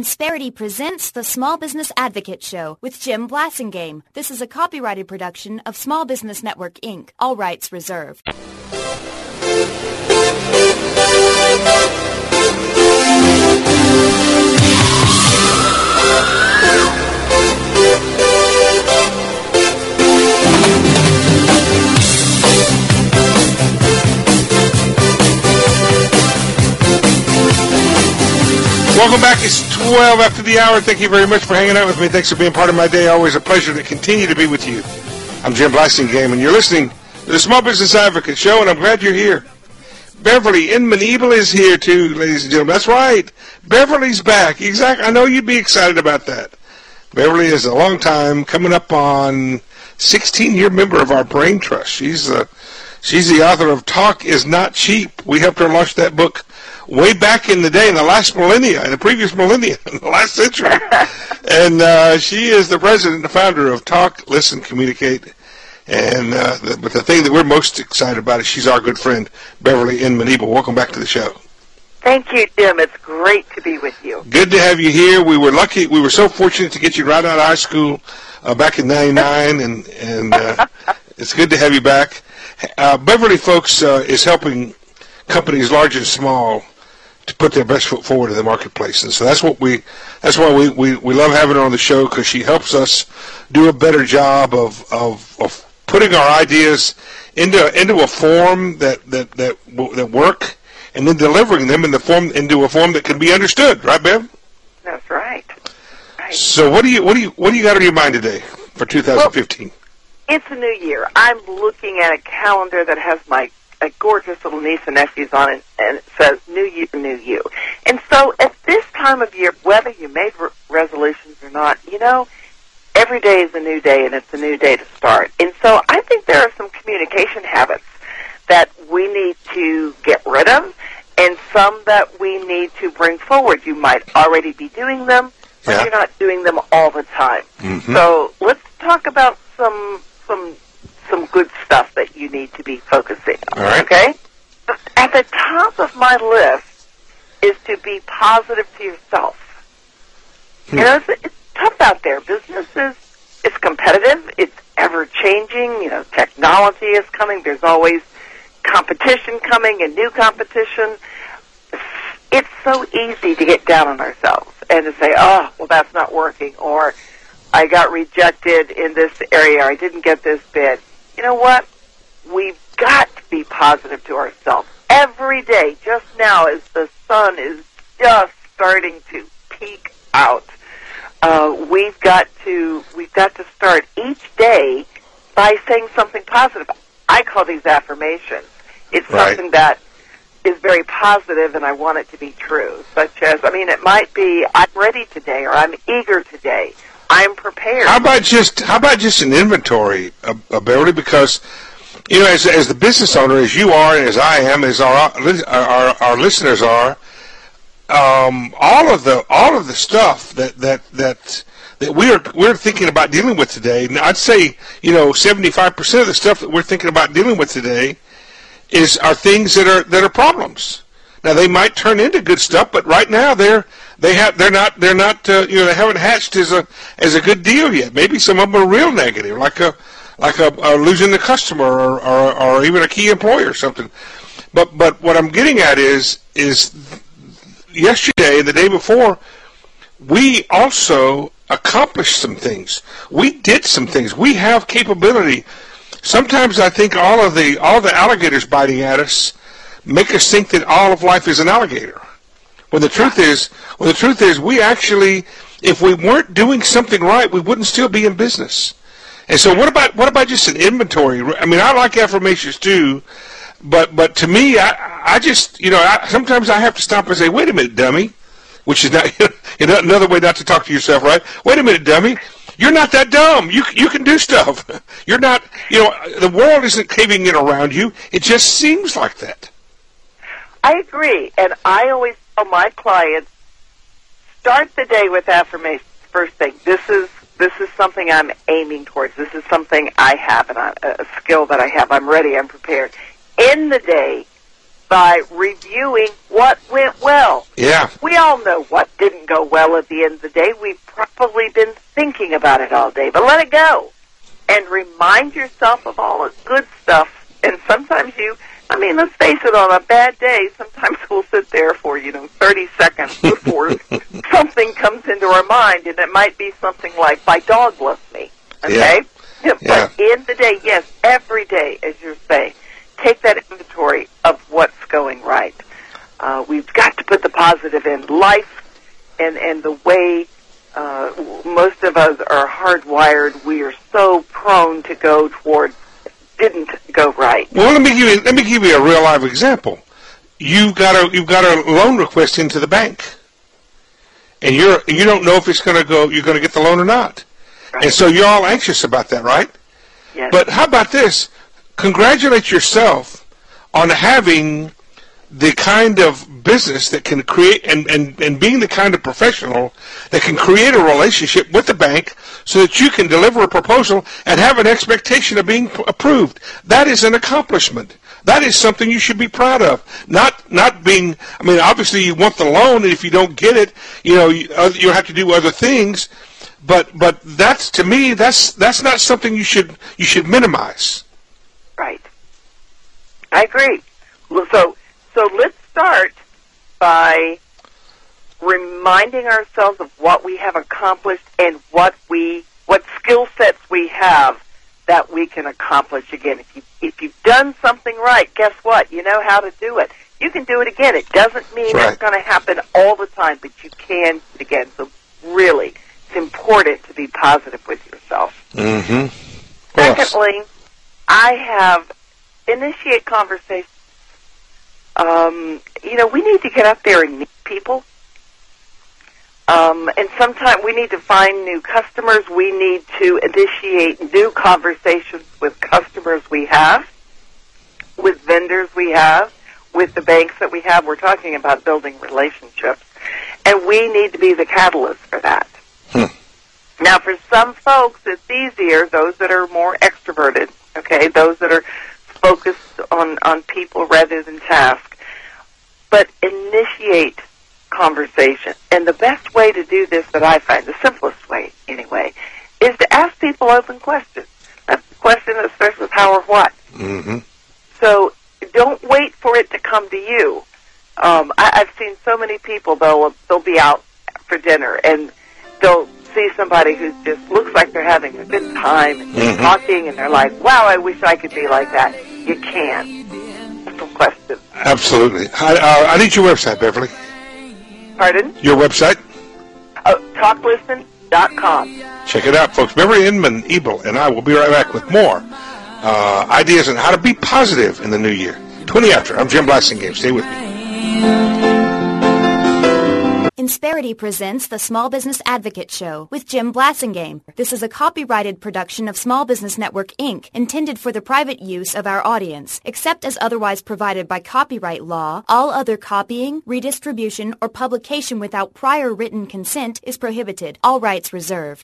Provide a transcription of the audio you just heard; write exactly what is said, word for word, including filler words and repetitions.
Insperity presents the Small Business Advocate Show with Jim Blasingame. This is a copyrighted production of Small Business Network, Incorporated. All rights reserved. Welcome back. It's twelve after the hour. Thank you very much for hanging out with me. Thanks for being part of my day. Always a pleasure to continue to be with you. I'm Jim Blasingame, and you're listening to the Small Business Advocate Show, and I'm glad you're here. Beverly Inman-Ebel is here, too, ladies and gentlemen. That's right. Beverly's back. Exactly. I know you'd be excited about that. Beverly is a long time, coming up on sixteen-year member of our Brain Trust. She's, uh, she's the author of Talk is Not Cheap. We helped her launch that book way back in the day, in the last millennia, in the previous millennia, in the last century. And uh, she is the president and founder of Talk, Listen, Communicate. And uh, the, but the thing that we're most excited about is she's our good friend, Beverly Inman-Ebel. Welcome back to the show. Thank you, Jim. It's great to be with you. Good to have you here. We were lucky. We were so fortunate to get you right out of high school uh, back in ninety-nine, and, and uh, it's good to have you back. Uh, Beverly, folks, uh, is helping companies large and small to put their best foot forward in the marketplace. And so that's what we, that's why we, we, we love having her on the show, because she helps us do a better job of, of, of putting our ideas into, into a form that, that, that, that work, and then delivering them in the form, into a form that can be understood. Right, Bev? That's right. right. So what do you, what do you, what do you got on your mind today for two thousand fifteen? Well, it's a new year. I'm looking at a calendar that has my a gorgeous little niece and nephews on it, and it says, New Year, New You. And so at this time of year, whether you made re- resolutions or not, you know, every day is a new day, and it's a new day to start. And so I think there are some communication habits that we need to get rid of, and some that we need to bring forward. You might already be doing them, but yeah. You're not doing them all the time. Mm-hmm. So let's talk about some some some good stuff that you need to be focusing on, all right. Okay? At the top of my list is to be positive to yourself. Hmm. You know, it's, it's tough out there. Business is it's competitive. It's ever-changing. You know, technology is coming. There's always competition coming and new competition. It's so easy to get down on ourselves and to say, oh, well, that's not working, or I got rejected in this area, or I didn't get this bid. You know what? We've got to be positive to ourselves every day. Just now, as the sun is just starting to peek out, uh, we've got to we've got to start each day by saying something positive. I call these affirmations. It's right. something that is very positive, and I want it to be true. Such as, I mean, it might be, I'm ready today, or I'm eager today. I'm prepared. How about just how about just an inventory, uh, uh, Beverly? Because you know, as as the business owner, as you are, and as I am, as our our, our listeners are, um, all of the all of the stuff that that that that we're we're thinking about dealing with today. Now, I'd say you know seventy-five percent of the stuff that we're thinking about dealing with today is are things that are that are problems. Now they might turn into good stuff, but right now they're they have they're not they're not uh, you know they haven't hatched as a as a good deal yet. Maybe some of them are real negative, like a like a, a losing the customer or, or or even a key employee or something. But but what I'm getting at is is yesterday and the day before, we also accomplished some things. We did some things. We have capability. Sometimes I think all of the all the alligators biting at us make us think that all of life is an alligator. When the truth is, when the truth is, we actually, if we weren't doing something right, we wouldn't still be in business. And so, what about what about just an inventory? I mean, I like affirmations too, but but to me, I I just you know I, sometimes I have to stop and say, wait a minute, dummy, which is not you know, another way not to talk to yourself, right? Wait a minute, dummy. You're not that dumb. You you can do stuff. You're not, you know, the world isn't caving in around you. It just seems like that. I agree, and I always tell my clients, start the day with affirmations. First thing, this is this is something I'm aiming towards. This is something I have, and I, a skill that I have. I'm ready. I'm prepared. End the day by reviewing what went well. Yeah. We all know what didn't go well at the end of the day. We've probably been thinking about it all day, but let it go. And remind yourself of all the good stuff. And sometimes you, I mean, let's face it, on a bad day, sometimes we'll sit there for, you know, thirty seconds before something comes into our mind, and it might be something like, my dog loves me, okay? Yeah. But Yeah. in the day, yes, every day, as you're saying, take that inventory of what's going right. Uh, we've got to put the positive in life, and, and the way uh, most of us are hardwired, we are so prone to go toward didn't go right. Well, let me give you let me give you a real live example. You got a you've got a loan request into the bank, and you're you don't know if it's going to go you're going to get the loan or not, Right. and so you're all anxious about that, right? Yes. But how about this? Congratulate yourself on having the kind of business that can create and, and, and being the kind of professional that can create a relationship with the bank so that you can deliver a proposal and have an expectation of being p- approved. That is an accomplishment. That is something you should be proud of. Not not being, I mean, obviously you want the loan, and if you don't get it, you know, you, uh, you'll have to do other things. But but that's, to me, that's that's not something you should you should minimize. Right. I agree. Well, So, so let's start by reminding ourselves of what we have accomplished and what we, what skill sets we have that we can accomplish again. If you, if you've done something right, guess what? You know how to do it. You can do it again. It doesn't mean Right. it's going to happen all the time, but you can do it again. So really, it's important to be positive with yourself. Mm-hmm. Secondly, I have initiate conversations. Um, you know, we need to get up there and meet people. Um, and sometimes we need to find new customers. We need to initiate new conversations with customers we have, with vendors we have, with the banks that we have. We're talking about building relationships. And we need to be the catalyst for that. Hmm. Now, for some folks, it's easier, those that are more extroverted, okay, those that are focused on, on people rather than task. But initiate conversation. And the best way to do this that I find, the simplest way anyway, is to ask people open questions. That's the question that starts with how or what. Mm-hmm. So don't wait for it to come to you. Um, I, I've seen so many people, they'll, they'll be out for dinner, and they'll see somebody who just looks like they're having a good time and just Mm-hmm. talking, and they're like, wow, I wish I could be like that. You can. Simple question. Absolutely. I, uh, I need your website, Beverly. Pardon? Your website? Oh, talk listen dot com. Check it out, folks. Beverly Inman Ebel and I will be right back with more uh, ideas on how to be positive in the new year. twenty after. I'm Jim Blassingame. Stay with me. Insperity presents the Small Business Advocate Show with Jim Blassingame. This is a copyrighted production of Small Business Network, Incorporated, intended for the private use of our audience. Except as otherwise provided by copyright law, all other copying, redistribution, or publication without prior written consent is prohibited. All rights reserved.